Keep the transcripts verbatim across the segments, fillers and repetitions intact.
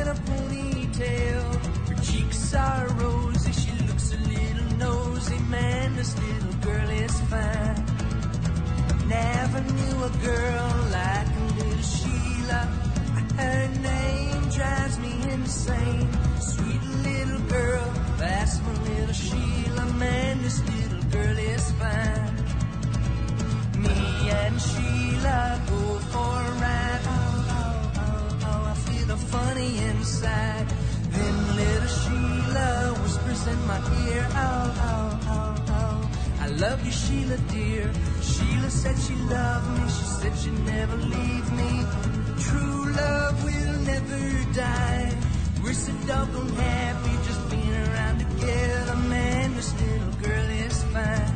in a ponytail. Her cheeks are rosy, she looks a little nosy. Man, this little girl is fine. Never knew a girl like a little Sheila. Her name drives me insane. Sweet little girl, that's my little Sheila. Man, this little girl is fine. Me and Sheila go for a ride. Oh, oh, oh, oh, I feel a funny inside. Then little Sheila whispers in my ear. Oh, oh, oh, oh, I love you, Sheila, dear. Sheila said she loved me. She said she'd never leave me. True love will never die. We're so doggone happy just being around together. Man, this little girl is fine.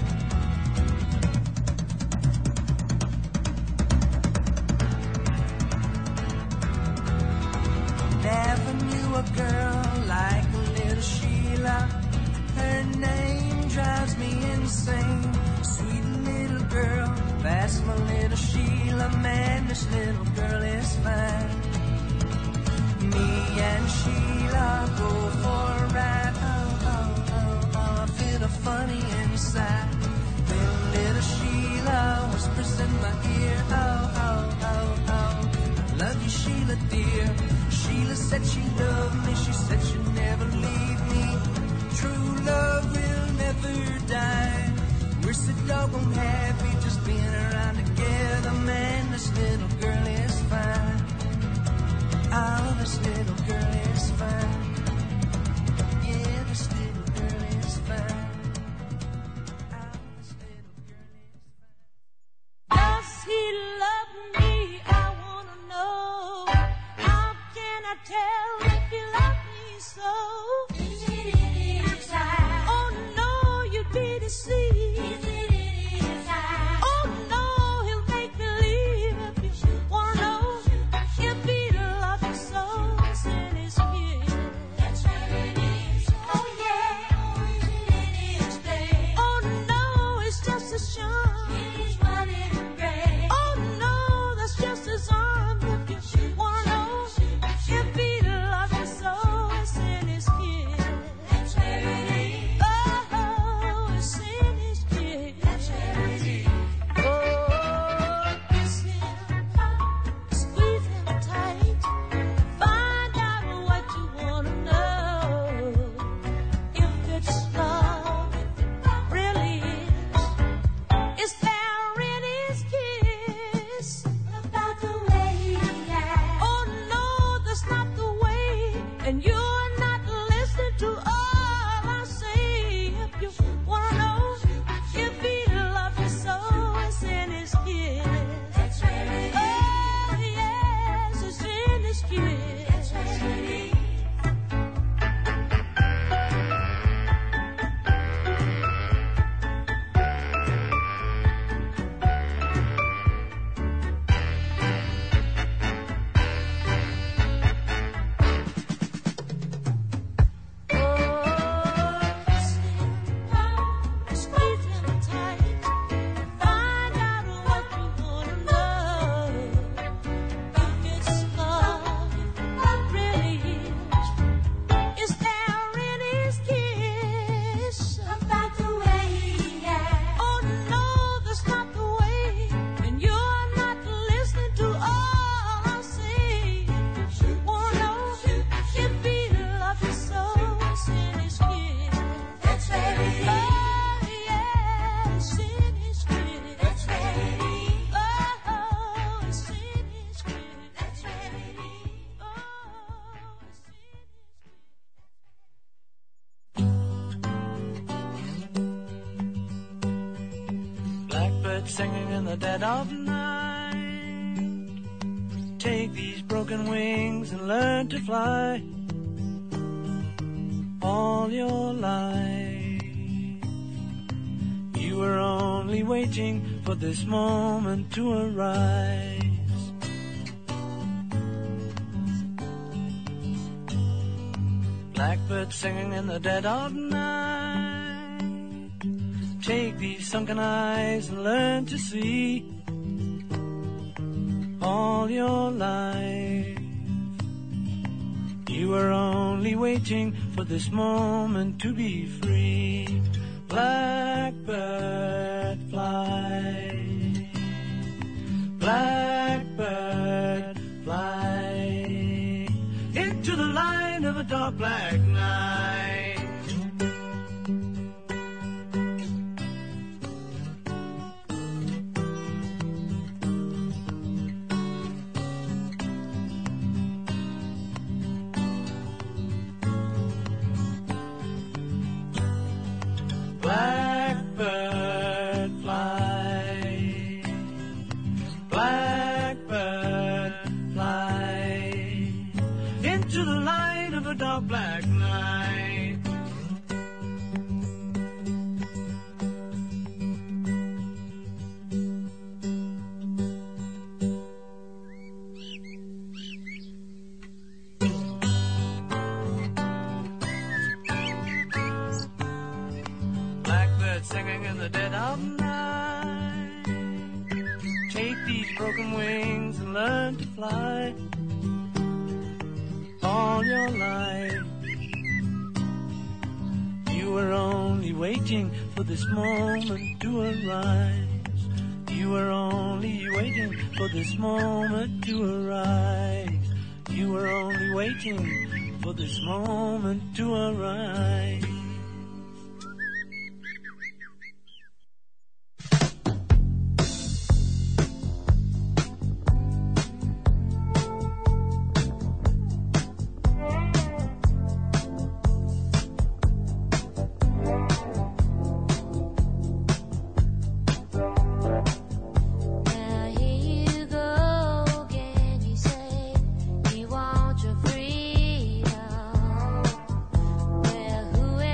Never knew a girl like a little Sheila. Her name drives me insane. Sweet little girl, that's my little Sheila. Man, this little girl is fine. Me and Sheila go for a ride. Oh, oh, oh, oh, I feel a funny inside. Then little Sheila whispers in my ear. Oh, oh, oh, oh, I love you, Sheila, dear. Sheila said she loved me. She said she'd never leave me. True love will never die. We're so doggone happy just being around together. Man, this little girl is fine. Oh, this little girl is fine. Yeah, this little girl is fine. Oh, this little girl is fine. Does he love me? I wanna know. How can I tell if he loves me so? Is it in his eyes? Oh no, you'd be deceived. Is it in his eyes? Oh no, he'll make believe if you wanna know. If he loves you so, it's in his kiss. That's where it is. Oh yeah, or is it in his face? Oh no, it's just a charm. It is running gray. Oh no, that's just his arm. If you wanna know, if he loves you so, it's in his kiss. That's where it is. Oh, it's in his kiss. That's where it is. Oh, kiss him, squeeze him tight. Find out what you wanna know. If it's love, really is. Is there in his kiss? About the way he acts. Oh no, that's not the way. And you're not listening to all I say. If you wanna know, if he loves you so, it's in his kiss. That's where it is. Oh yes, it's in his kiss. That's where it is. Squeeze him tight. Find out what you wanna know. If it's love, really is. Is there in his kiss? About the way he acts. Oh no, that's not the way. And you're not listening to all I say. If you wanna know, if he loves you so, it's in his kiss. That's where it is. Oh yeah, it's in his kiss. That's where it is. Oh, it's in his kiss. That's where it is. Oh, it's in his kiss. Blackbird singing in the dead of night. Take these broken wings and learn to fly. All your life you were only waiting for this moment to arise. Blackbird singing in the dead of night. Take these sunken eyes and learn to see. All your life You were only waiting for this moment to be free. Blackbird fly, blackbird fly into the light of a dark black night. Blackbird fly, blackbird fly into the light of a dark black night. Singing in the dead of night. Take these broken wings and learn to fly. All your life you were only waiting for this moment to arise. You were only waiting for this moment to arise. You were only waiting for this moment to arise. Whoever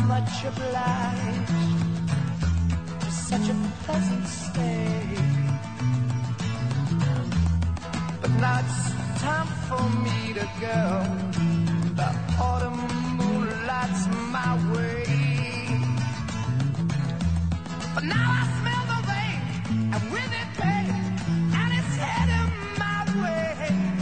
much obliged for such a pleasant stay. But now it's time for me to go. The autumn moonlight's my way. But now I smell the rain, and with it pain, and it's heading my way.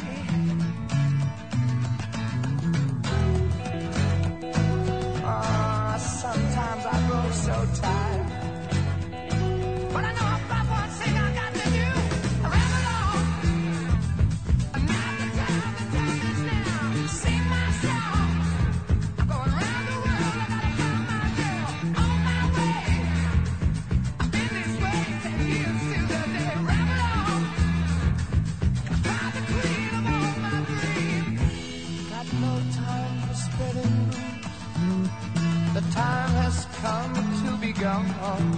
Ah, uh, sometimes I grow so tired, but I know if I want to sing, I got to do. I ramble on, and now the time, the time is now. Sing my song. I'm going round the world. I gotta find my girl on my way. I've been this way ten years till the day. Ramble on, find the queen of all my dreams. Got no time for spreading news. The time has come to be gone.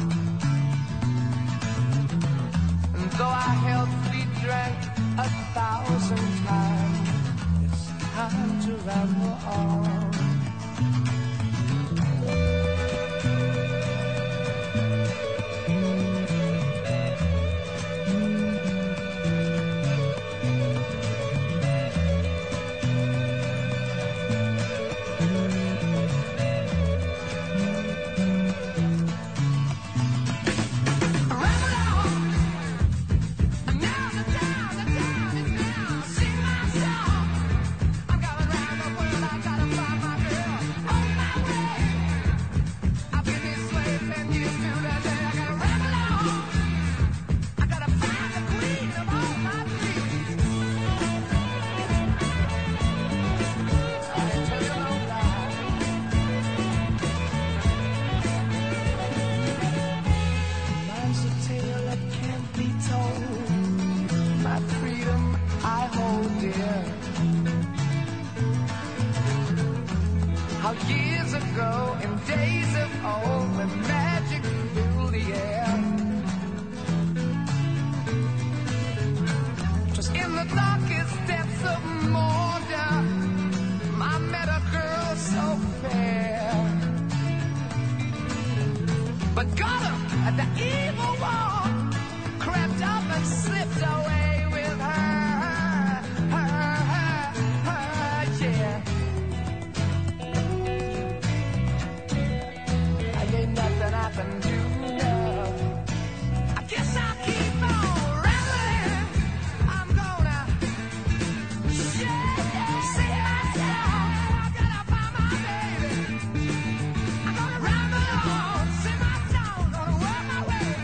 And though I healthily drank a thousand times, it's time to ramble on. Years ago, in days of old, when magic filled the air, 'twas in the darkest depths of Mordor I met a girl so fair. But Gollum, the evil one, crept up and slipped away with her, her, her, her, yeah. Nothing I can do now. I guess I'll keep on rambling. I'm gonna see myself. I gotta find my baby. I'm gonna ramble on, sing my song, gonna work my way.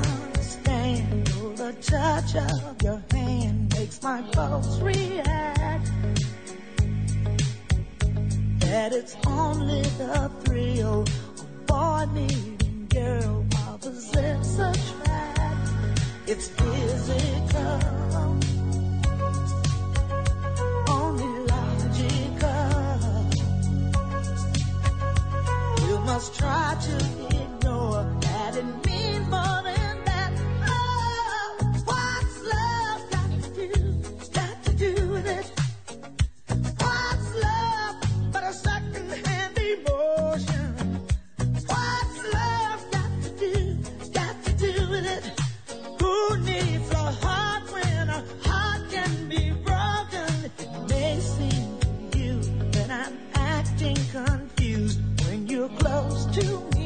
understand. Oh, the touch of your hand makes my pulse react. That it's only the thrill of boy meeting girl, opposites attract. It's physical, only logical. You must try to ignore that it means more than that. Oh, what's love got to do? Got to do with it. What's love but a second-hand emotion? What's love got to do? Got to do with it. Who needs a heart when a heart can be broken? It may seem to you that I'm acting confused when you're close to me.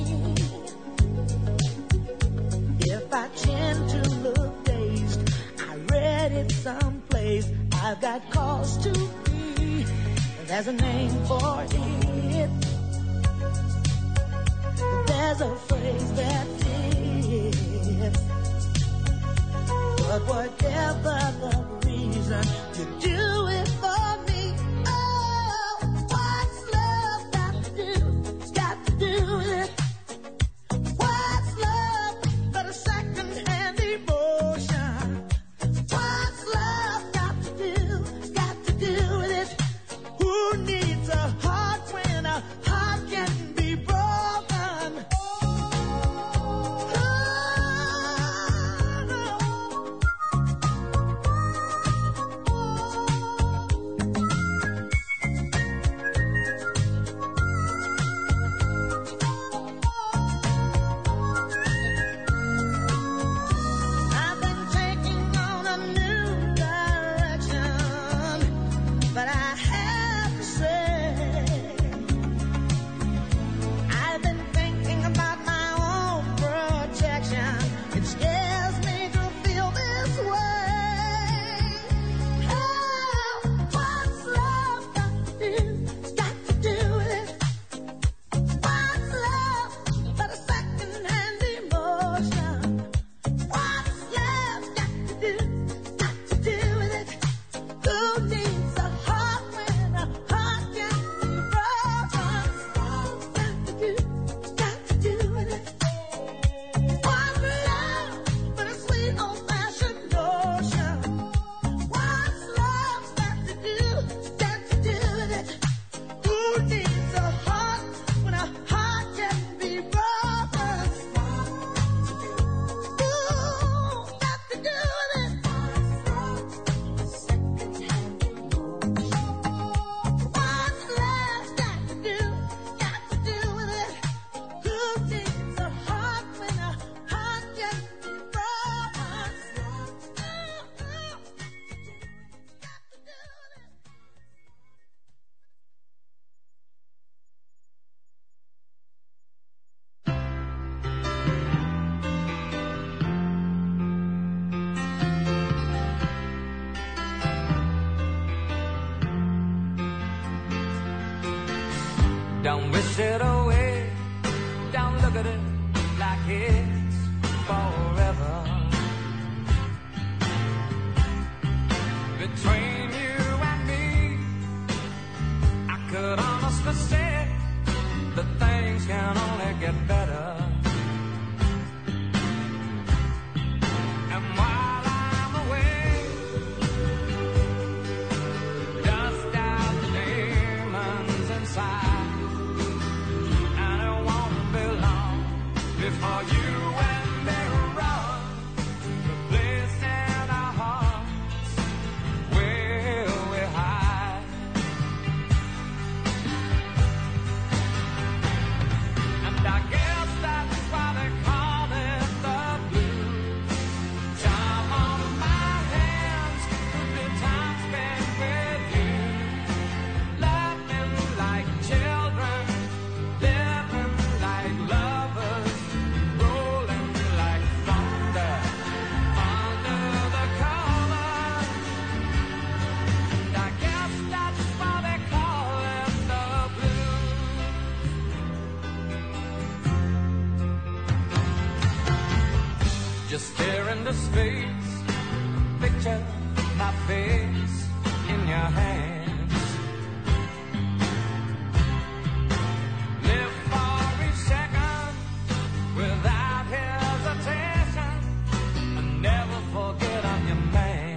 If I tend to look dazed, I read it someplace. I've got cause to be. There's a name for it. There's a phrase that fits. But whatever the reason, you do it for me. Oh, what's love got to do? Got to do with it. What's love but a second-hand emotion? What's love got to do? Got to do with it. Who needs a heart when a heart can be broken? Oh, no. Just stare into space, picture my face in your hands. Live for each second without hesitation, and never forget I'm your man.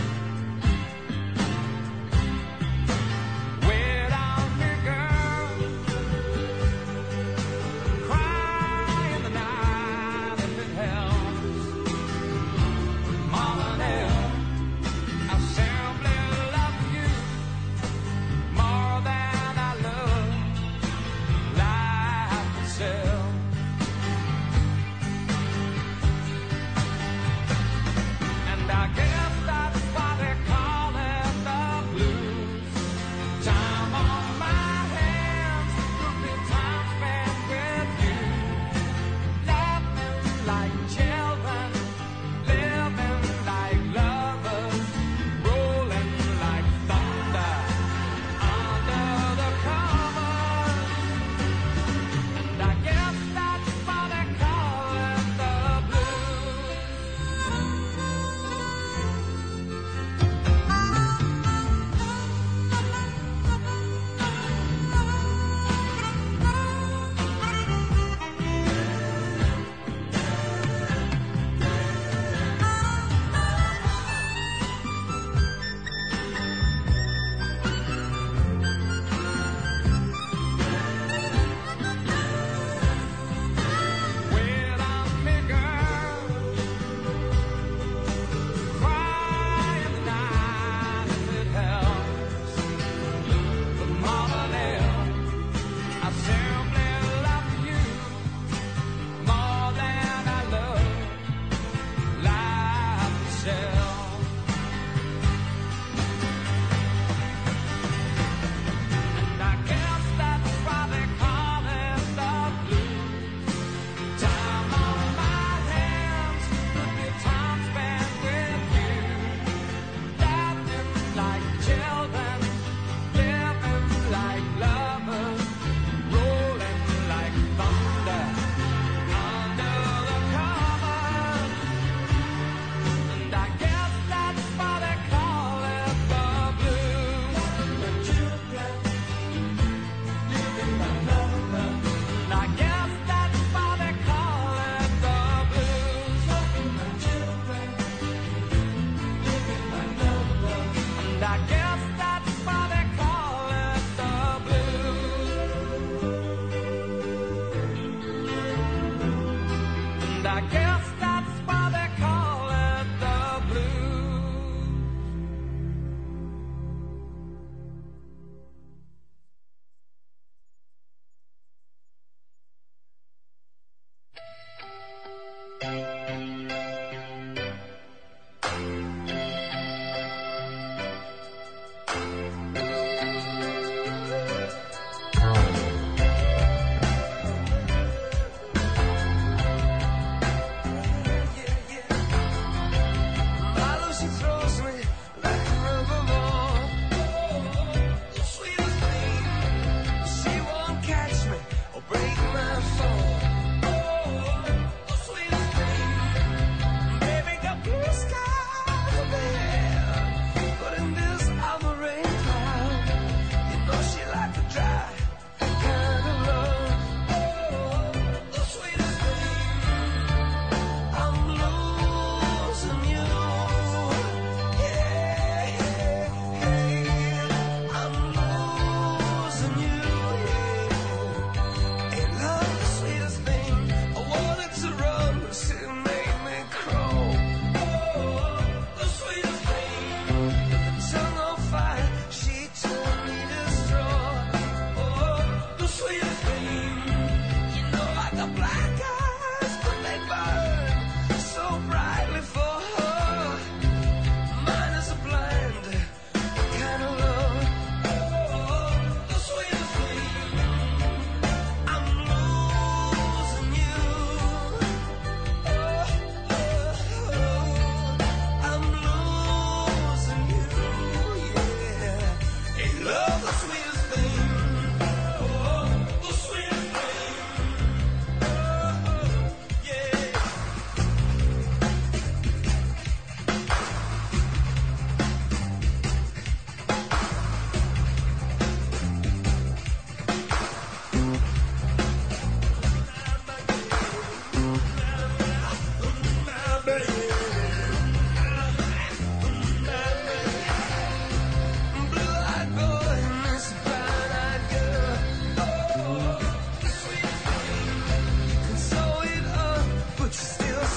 Wait on me, girl, cry in the night if it helps. More than ever, I simply love you.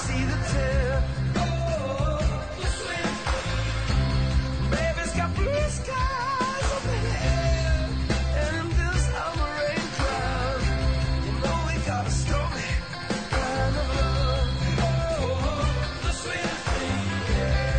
see the tip. Oh, the sweet. Baby's got blue skies up ahead, and in this summer rain cloud, you know we got a story kind of love. Oh, the sweetest thing, yeah.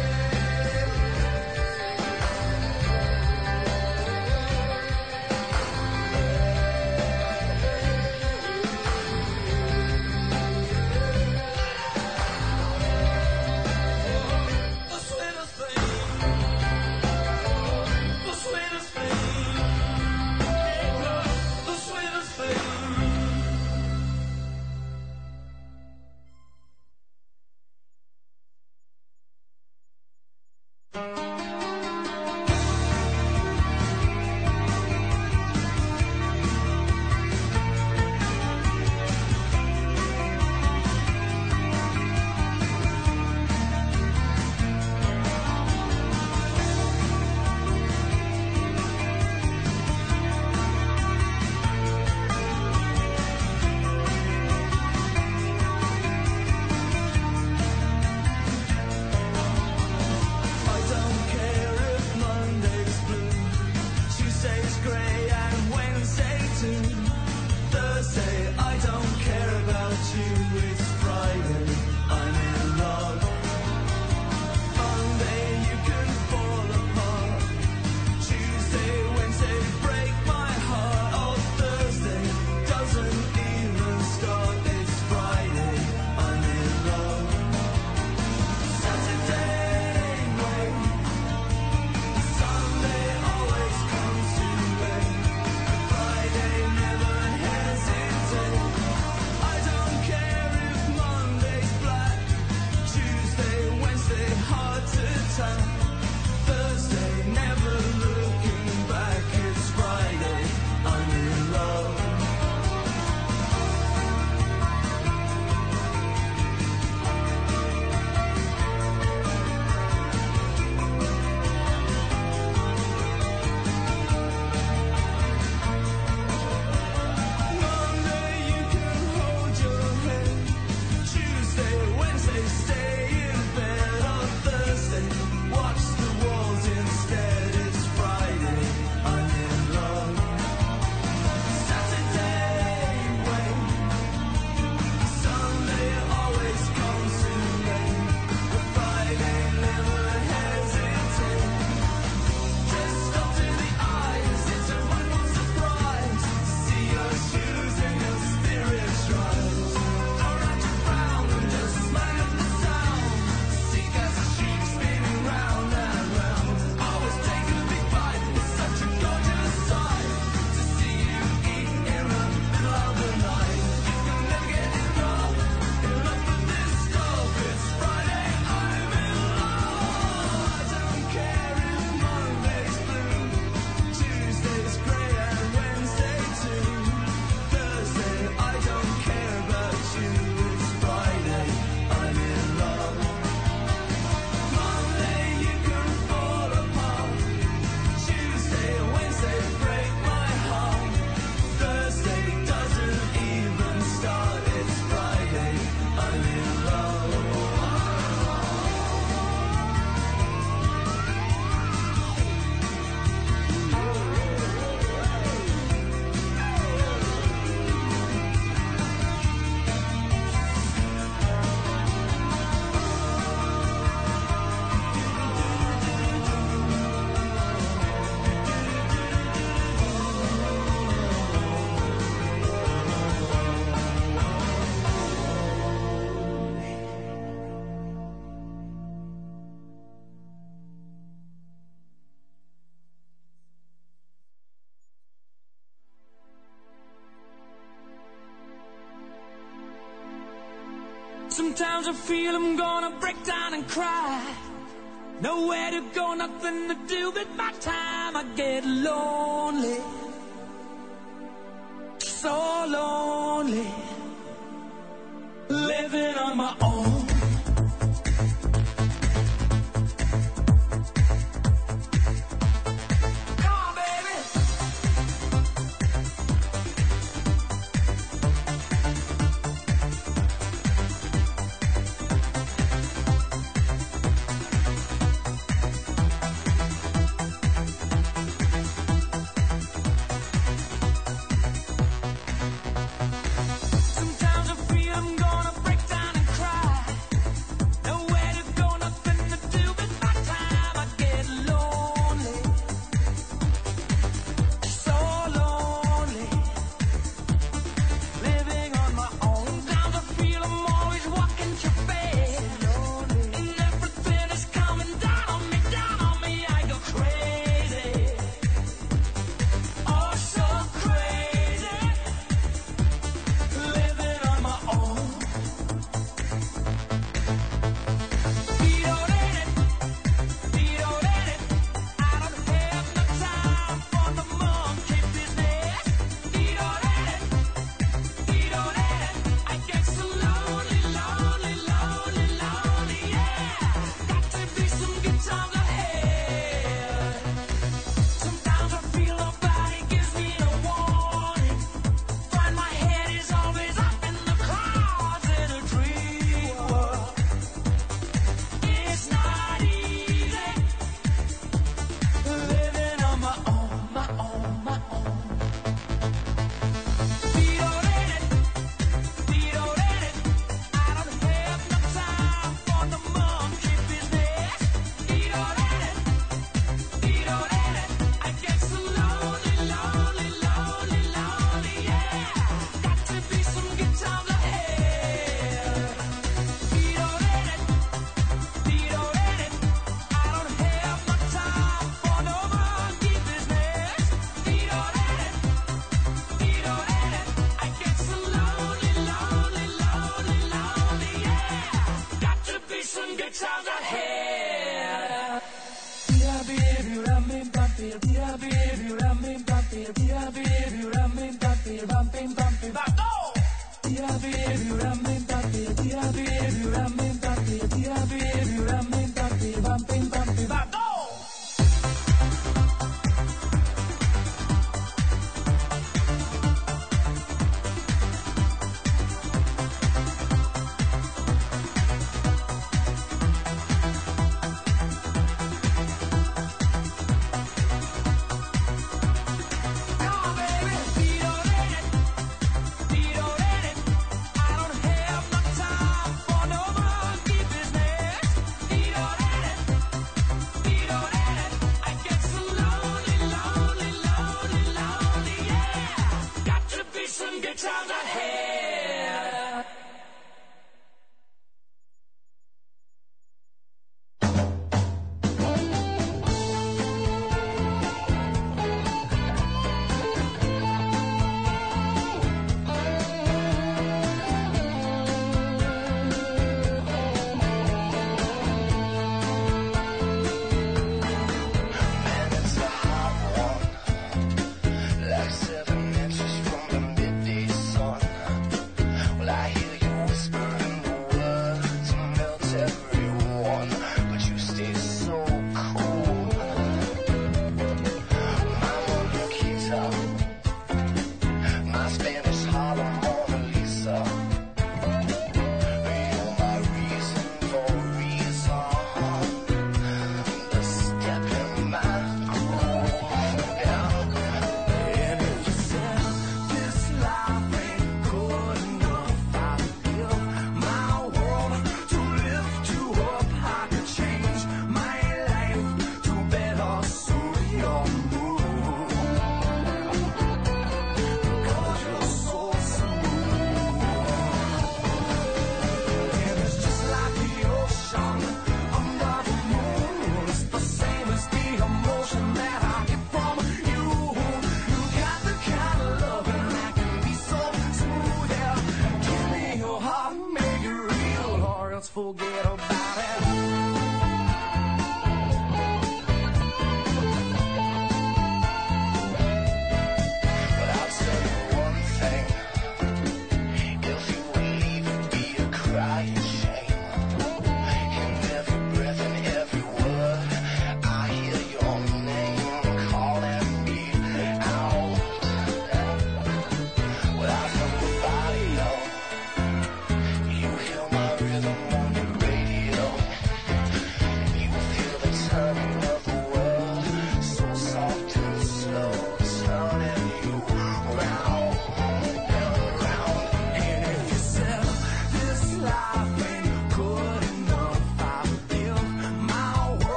Sometimes I feel I'm gonna break down and cry. Nowhere to go, nothing to do but my time. I get lonely, so lonely, living on my own.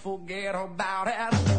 forget about it.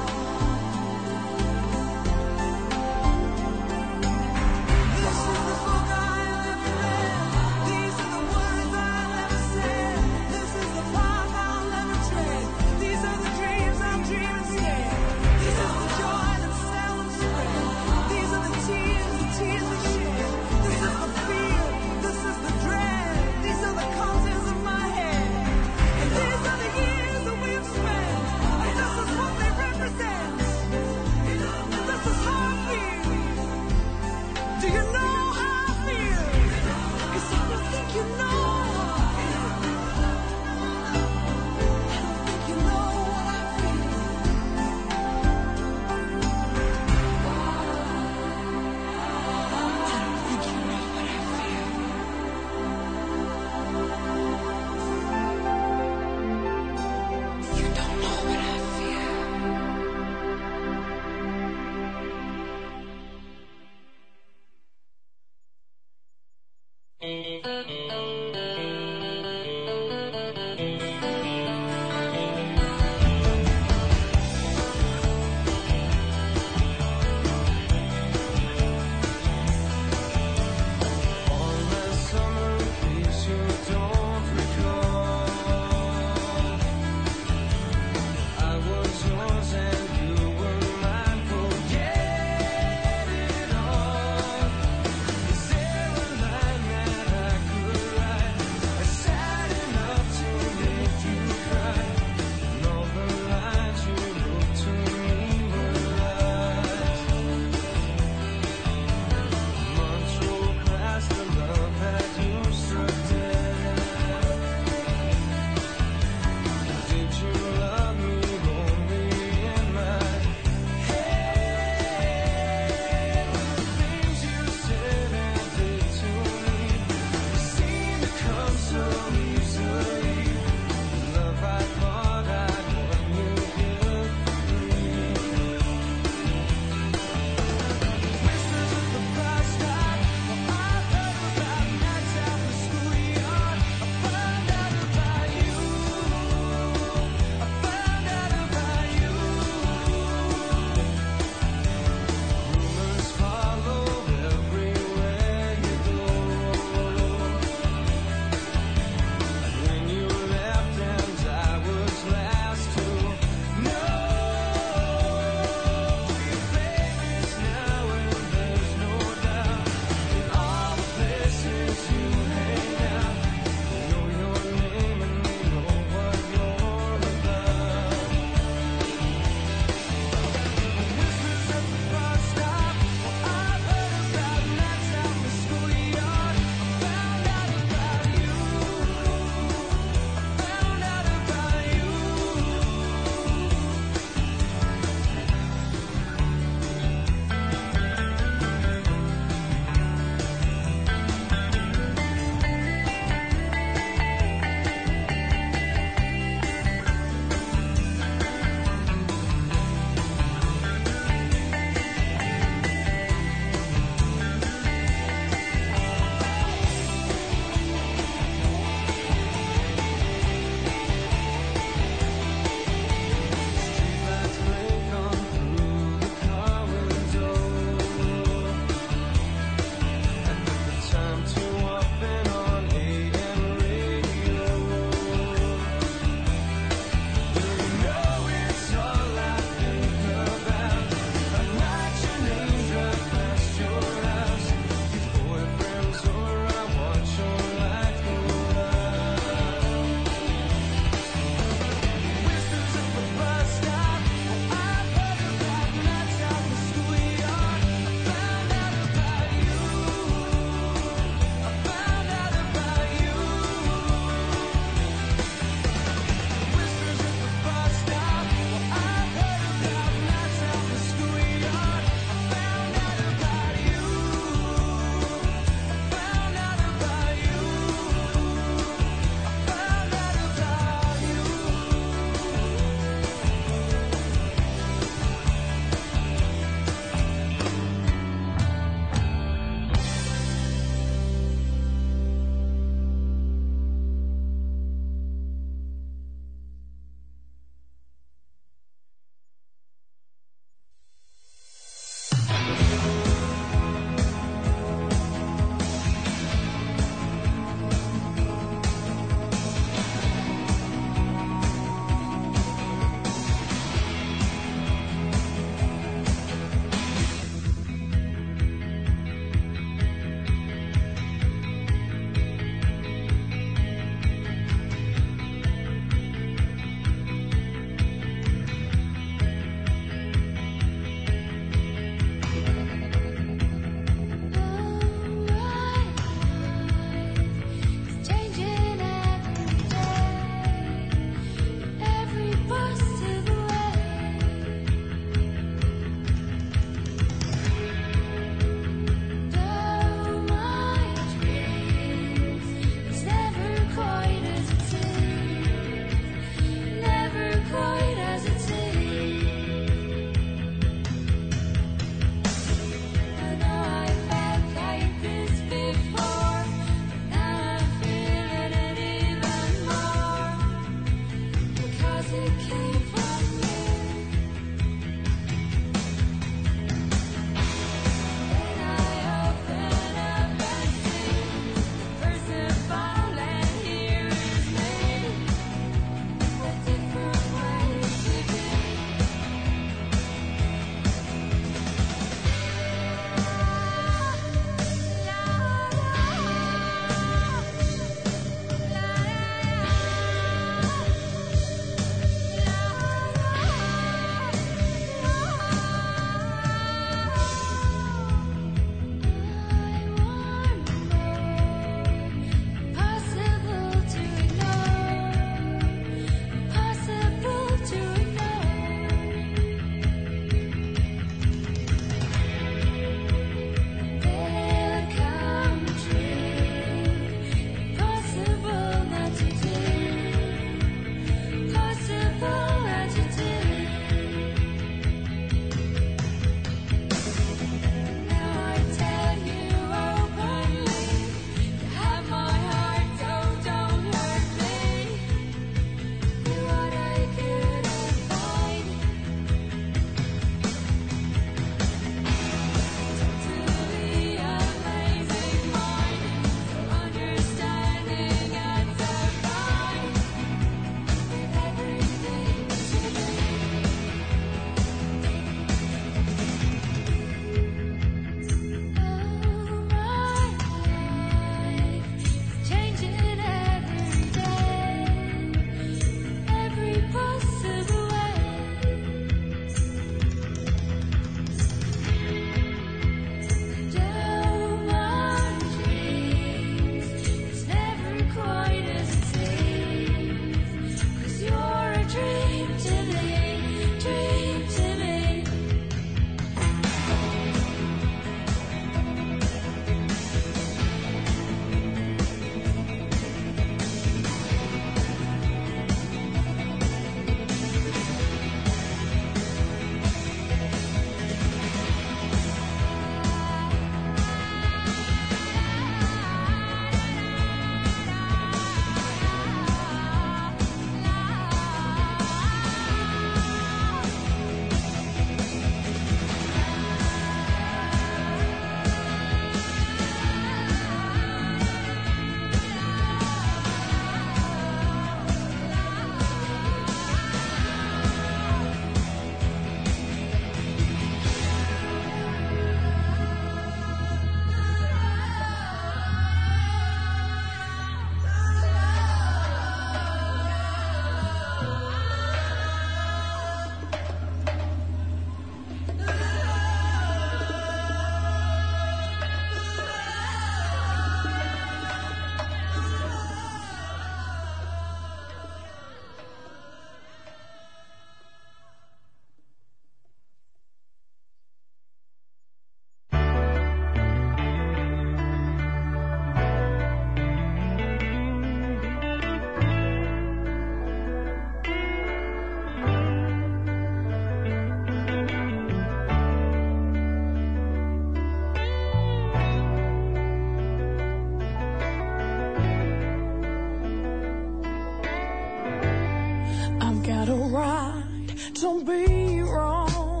to be wrong.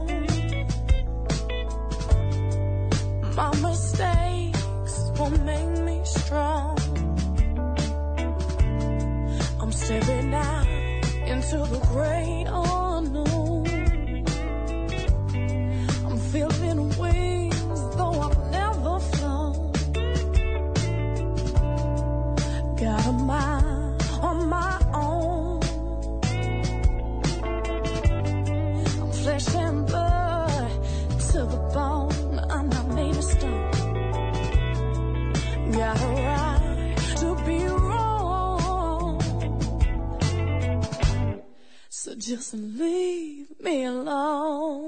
My mistakes will make me strong. I'm stepping out into the great unknown. I'm feeling wings, though I've never flown. Got a mind on my own. I'm flesh and blood to the bone. I'm not made of stone. Got a right to be wrong. So just leave me alone.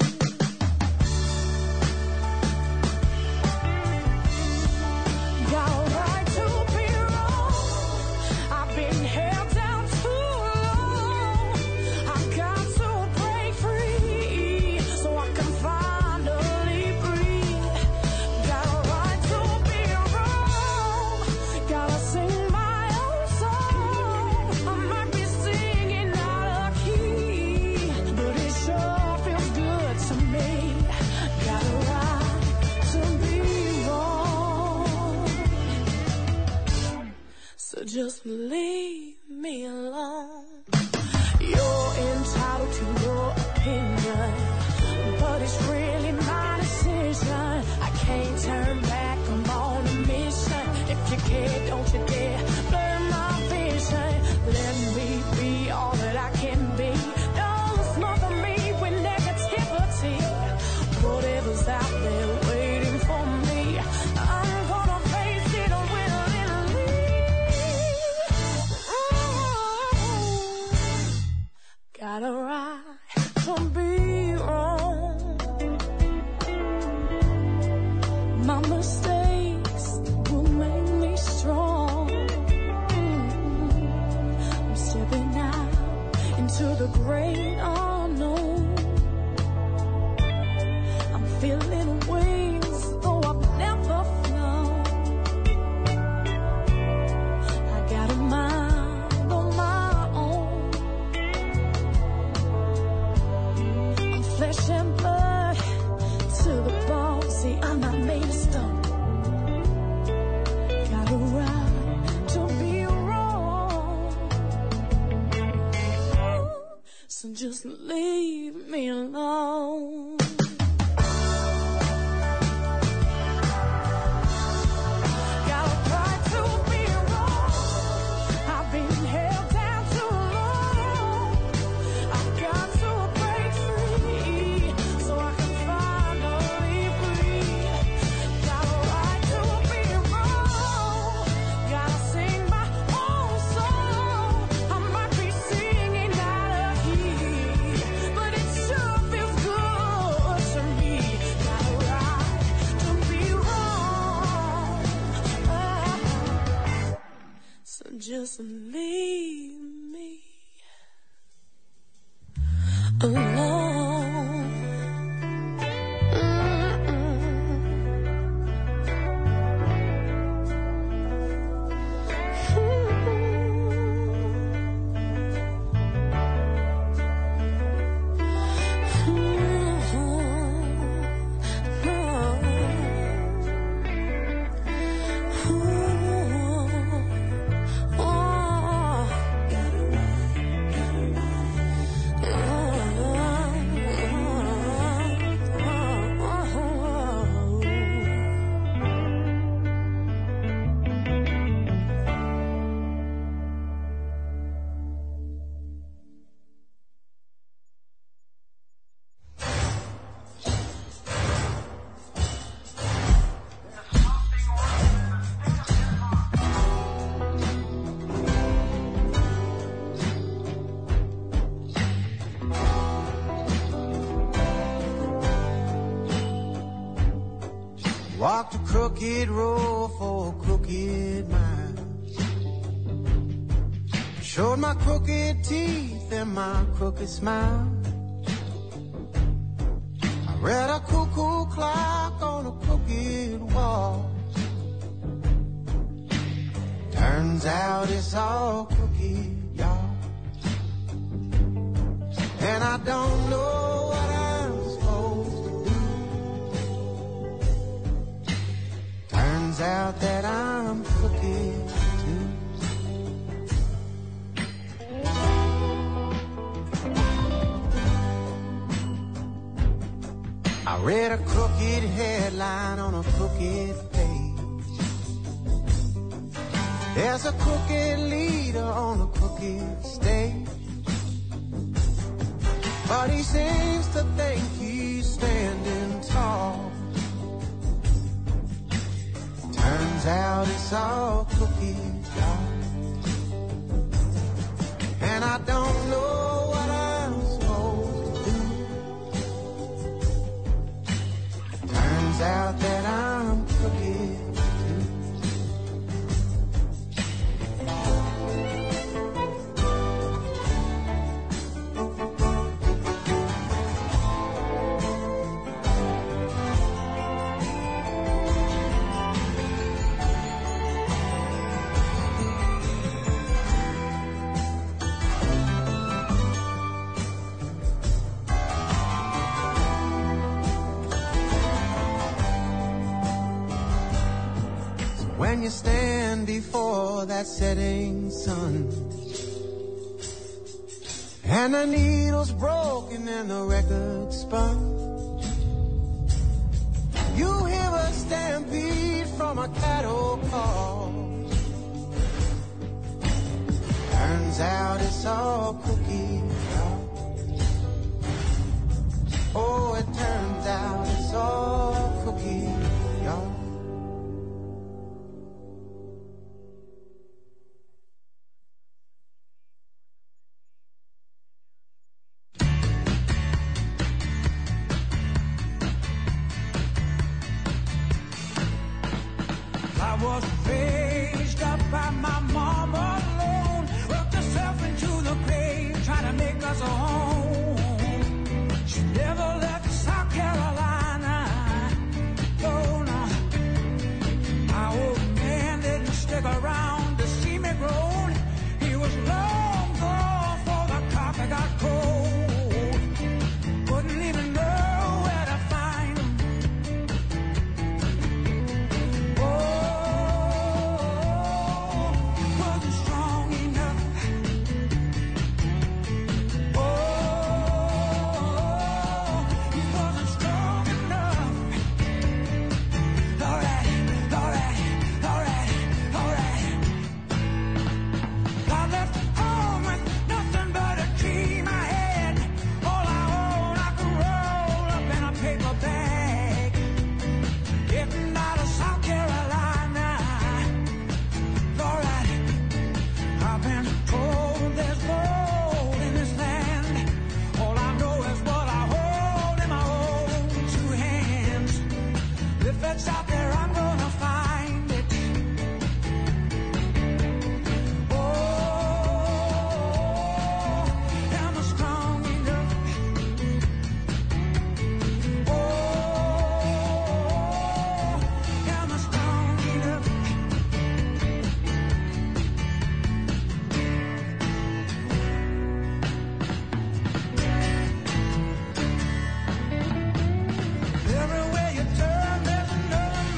Got a right to be wrong. I've been held down too long. I've got to break free so I can finally breathe. Got a right to be wrong. Gotta sing my own song. I might be singing out of key, but it sure feels good to me. Got a right to be wrong. So just leave me alone. You're entitled to your opinion, but it's really my decision. I can't turn back, I'm on a mission. If you care, don't you dare blur my vision. Let me be all that I can be. Don't smother me with negativity. Whatever's out there waiting for me, I'm gonna face it willingly. Got a right to be wrong. My mistakes will make me strong. I'm stepping out into the great unknown. I'm feeling wings, though I've never flown. I got a mind on my own. I'm flesh and blood to the bone. See, I'm not made of stone. Got a right to be wrong. So just leave me alone. Got a right to be wrong. I've been held down too long. I've got to break free so I can finally breathe. Got a right to be wrong. Gotta sing my own song. I might be singing out of key, but it sure feels good to me. Got a right to be wrong. So just leave me alone. Walked a crooked road for a crooked mile. Showed my crooked teeth and my crooked smile. I read a cuckoo clock on a crooked wall. Turns out it's all crooked, y'all. And I don't know I read a crooked headline on a crooked page. There's a crooked leader on a crooked stage, but he seems to think he's standing tall. Turns out it's all crooked, y'all. And I don't know what I'm supposed to do. Turns out that I'm crooked. When you stand before that setting sun, and the needle's broken and the record spun, you hear a stampede from a cattle call. Turns out it's all crooked. Oh, it turns out it's all crooked, y'all. I was raised up by my mama alone, worked herself into the grave, trying to make us a home. She never left South Carolina. Oh no, my old man didn't stick around to see me grown. He was long gone before the coffee got cold. Wouldn't even know where to find him. Oh, out there, I'm gonna find it. Oh, am I strong enough? Oh, am I strong enough? Everywhere you turn, there's another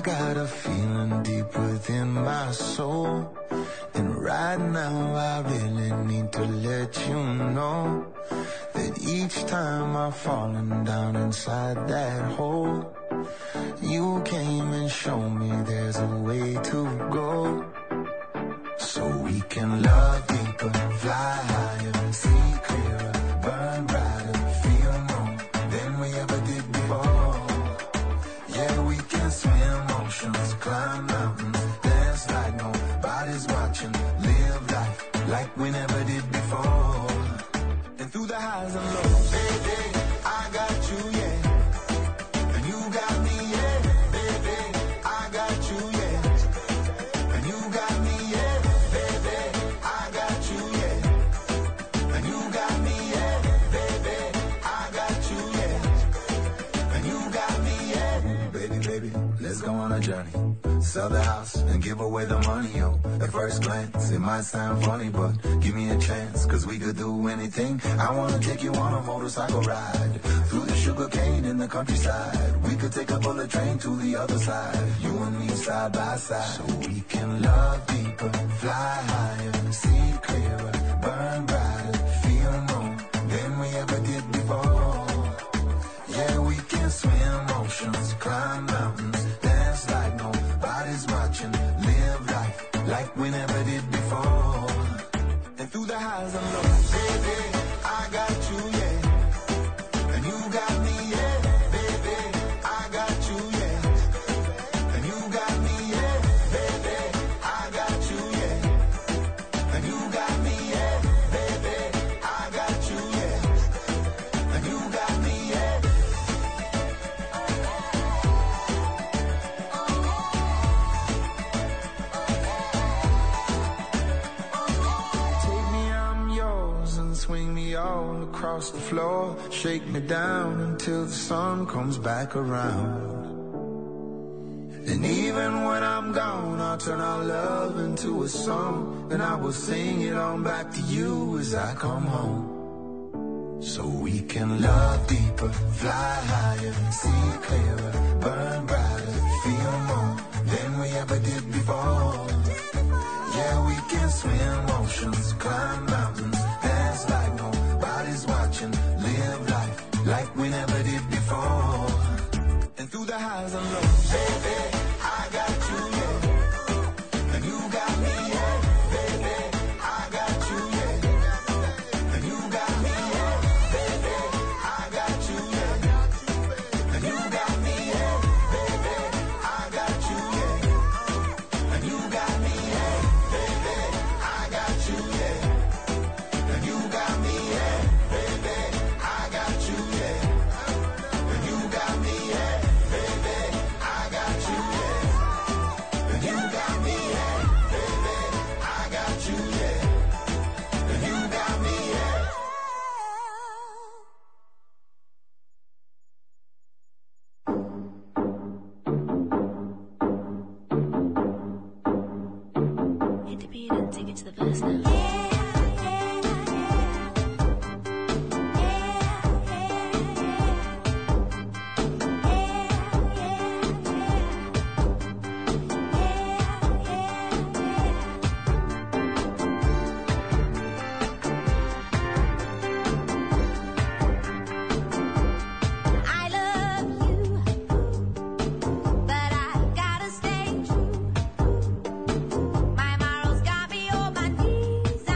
got a feeling deep within my soul, and right now I really need to let you know that each time I've fallen down inside that hole, you came and showed me there's a way to go. So we can love deeper, fly higher, see clearer, burn brighter, feel more than we ever did before. Yeah, we can swim oceans, climb mountains, dance like nobody's watching, live life like we never did before. And through the highs and lows, baby, I got you, yeah. And you got me, yeah, baby, I got you, yeah. And you got me, yeah, baby, I got you, yeah. And you got me, yeah, baby, I got you, yeah. And you got me, yeah. Baby, baby, let's go on a journey. Sell the house and give away the money, yo. At first glance, it might sound funny, but give me a chance, cause we could do anything. I wanna take you on a motorcycle ride through the sugar cane in the countryside. We could take a bullet train to the other side, you and me side by side. So we can love deeper, fly higher, see clearer, burn brighter, feel more than we ever did before. Yeah, we can swim oceans, climb mountains, dance like nobody's watching, live life like we never did before. And through the highs and lows, baby, I got you, yeah. And you got me, yeah, baby, I got you, yeah. And you got me, yeah, baby, I got you, yeah. And you got me, yeah, baby, I got you, yeah. And you got me, yeah. Swing me all across the floor, shake me down until the sun comes back around. And even when I'm gone, I'll turn our love into a song, and I will sing it on back to you as I come home. So we can love deeper, fly higher, see clearer, burn brighter, feel more than we ever did before. Yeah, we can swim oceans, climb mountains, dance like nobody's watching, live life like we never did before. And through the highs and lows, baby, I got you, yeah. And you got me, yeah, baby, I got you, yeah. And you got me, yeah, baby, I got you, yeah. And you got me, yeah, baby, I got you, yeah. And you got me, yeah, baby, I got you, yeah. And you got me, yeah, baby, I got you, yeah. And you got me, yeah, baby, I got you, yeah. And you got me, yeah, baby, I got you, yeah. And you got me, yeah. Hit the beat and take it to the verse now. I love you, but I gotta stay true. My morals got me on my knees.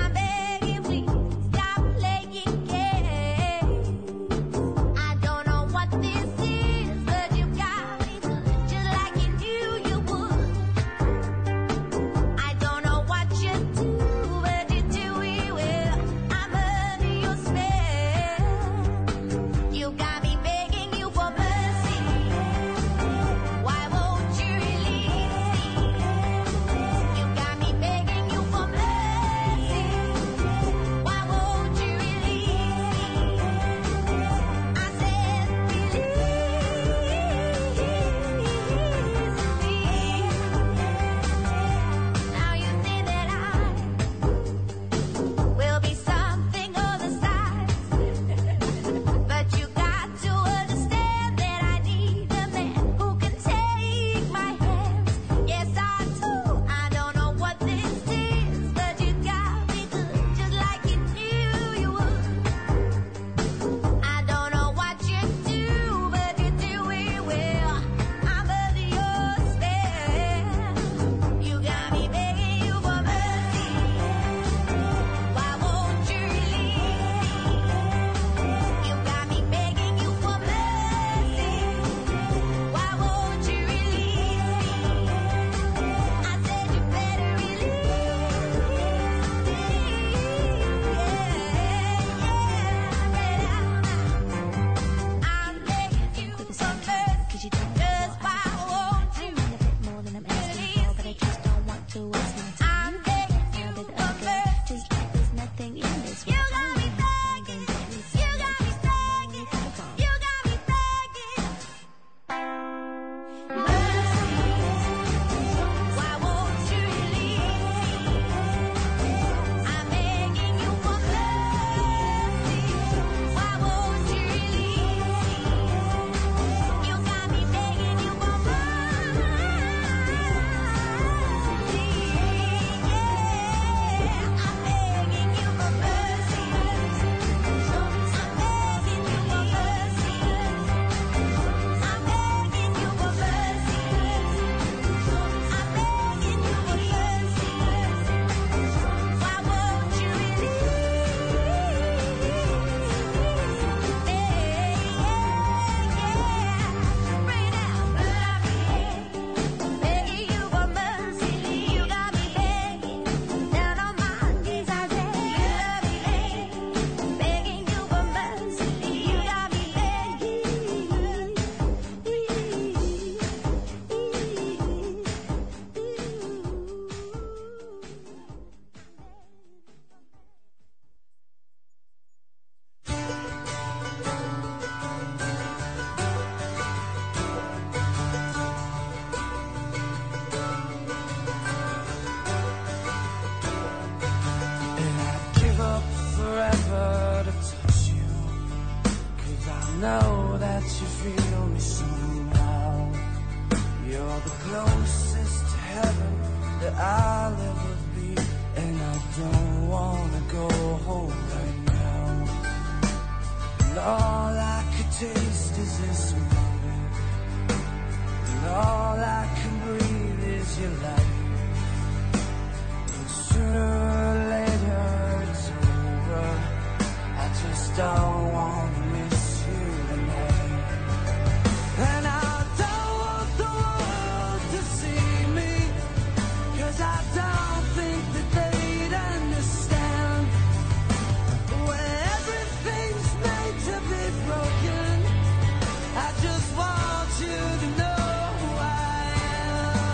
closest to heaven that I'll ever be, and I don't wanna go home right now. And all I could taste is this moment, and all I can breathe is your light. And sooner or later it's over. I just don't wanna miss you tonight. And I don't want the world to see me, 'cause I don't think that they'd understand. When everything's made to be broken, I just want you to know who I am.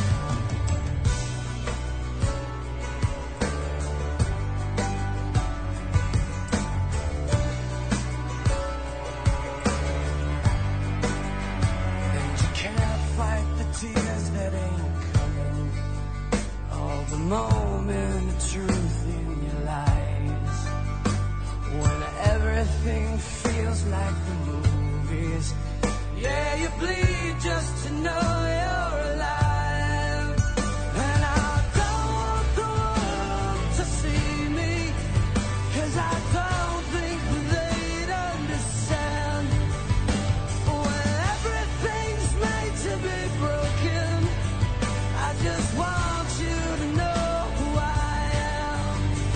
And you can't fight the tears that ain't coming, all the moment of truth in your lies. When everything feels like the movies, yeah, you bleed just to know you're alive. And I don't want the world to see me, 'cause I don't think that they'd understand. When everything's made to be broken, I just want you to know who I am.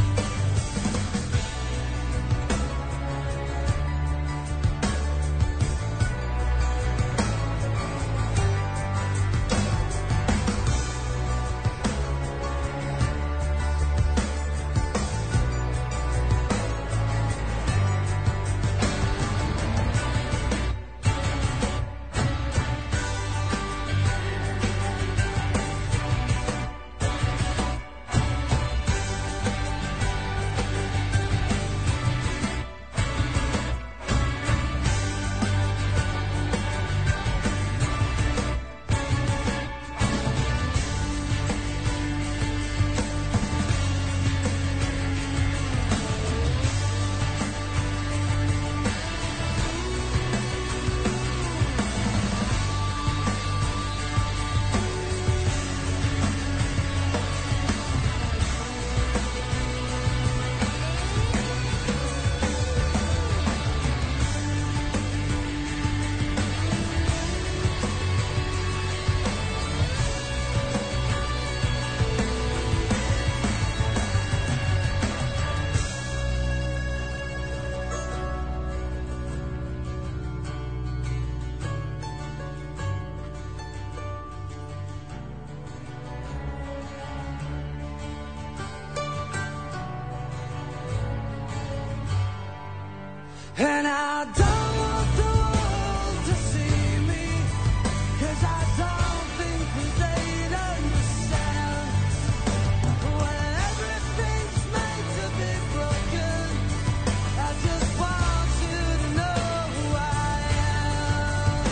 And I don't want the world to see me, 'cause I don't think that they'd understand. When everything's made to be broken, I just want you to know who I am.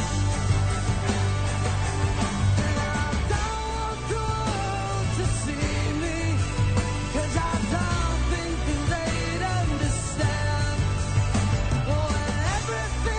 And I don't want the world to see me, 'cause I don't think that they'd understand. When everything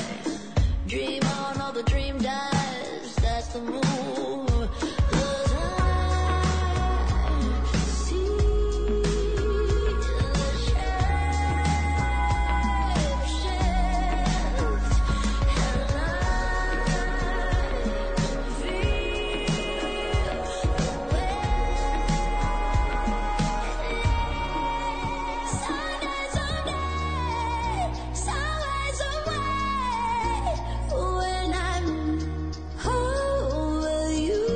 Dream on, all the dream dies. That's the move. 'Cause I see the shape shift, and I feel the way. Sundays away, sunrise away. When I'm over you.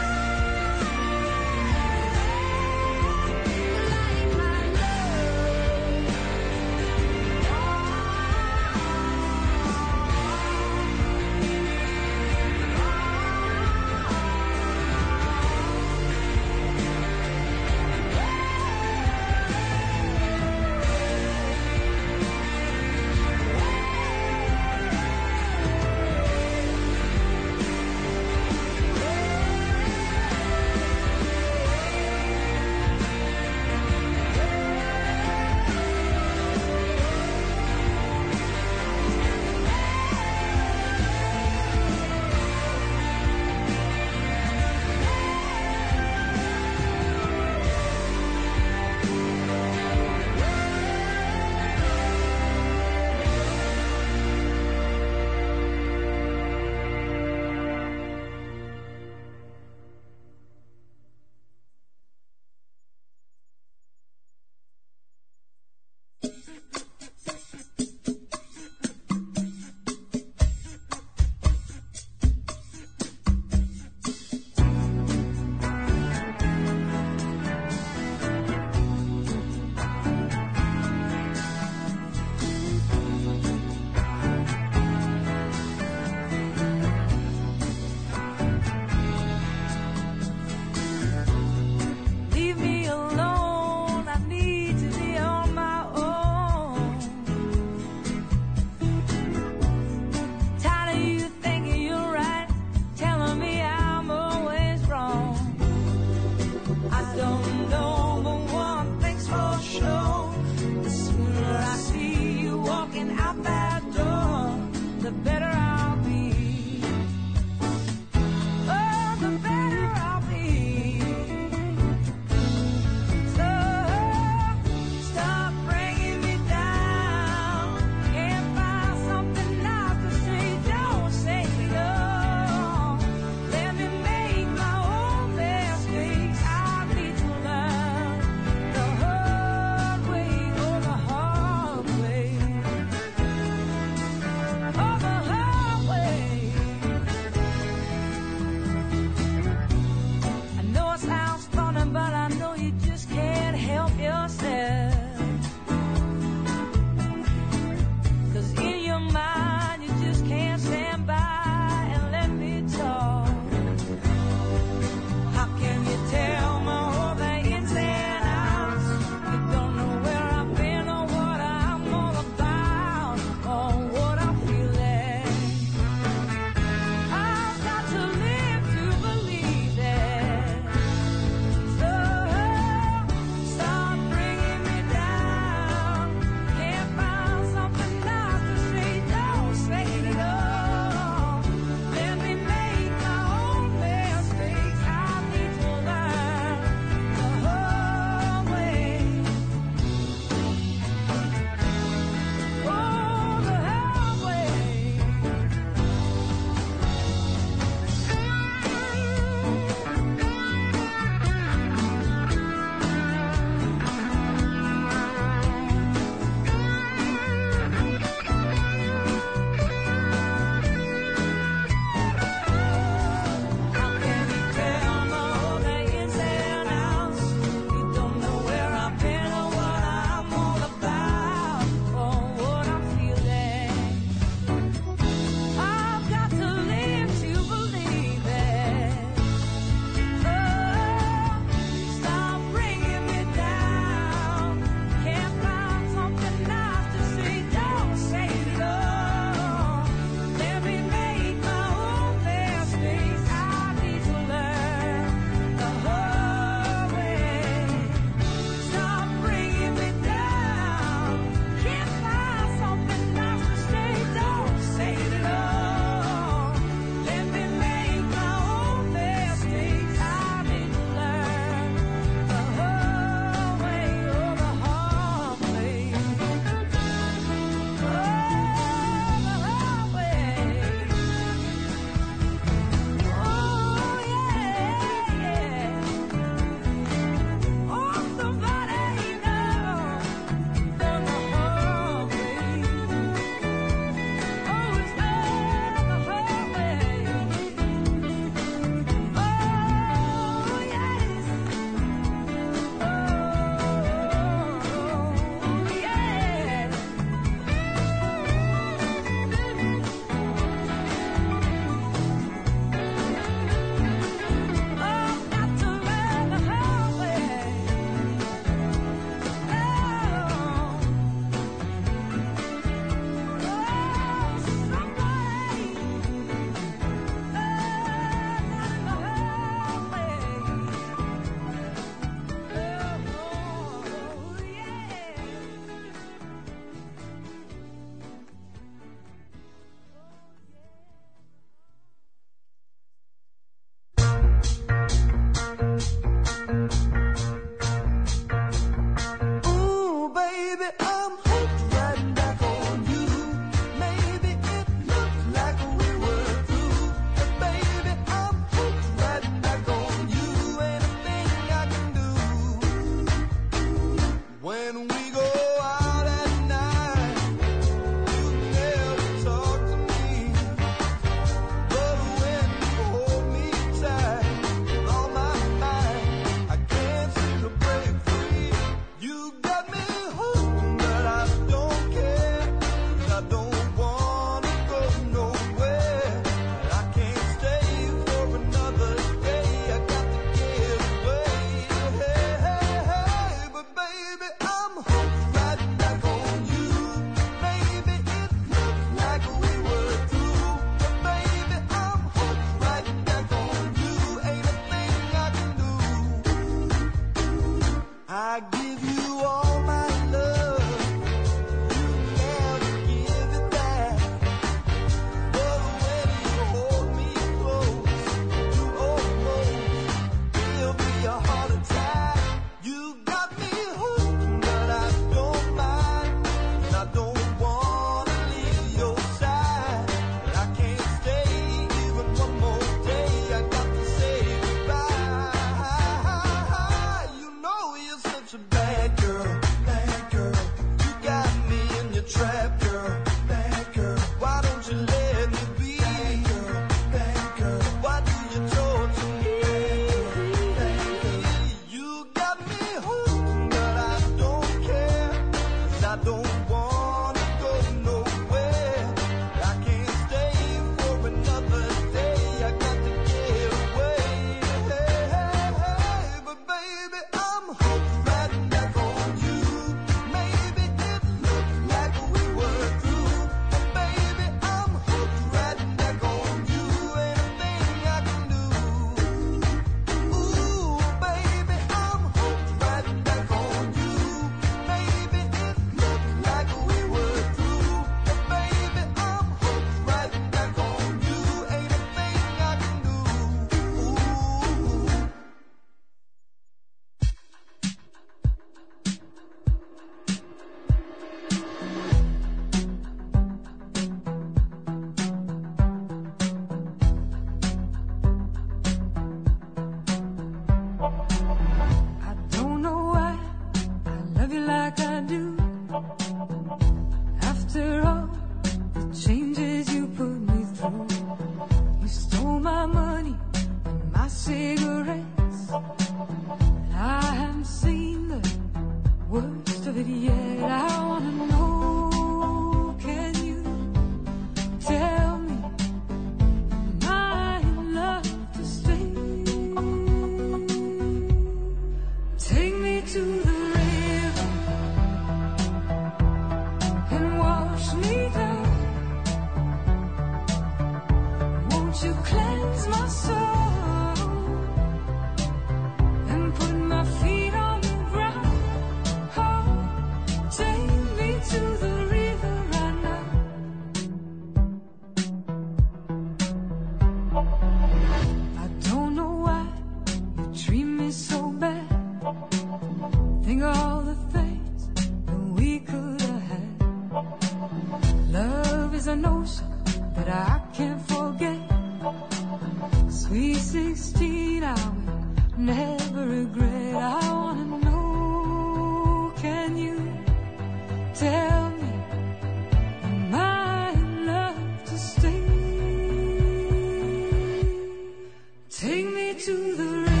Take me to the river.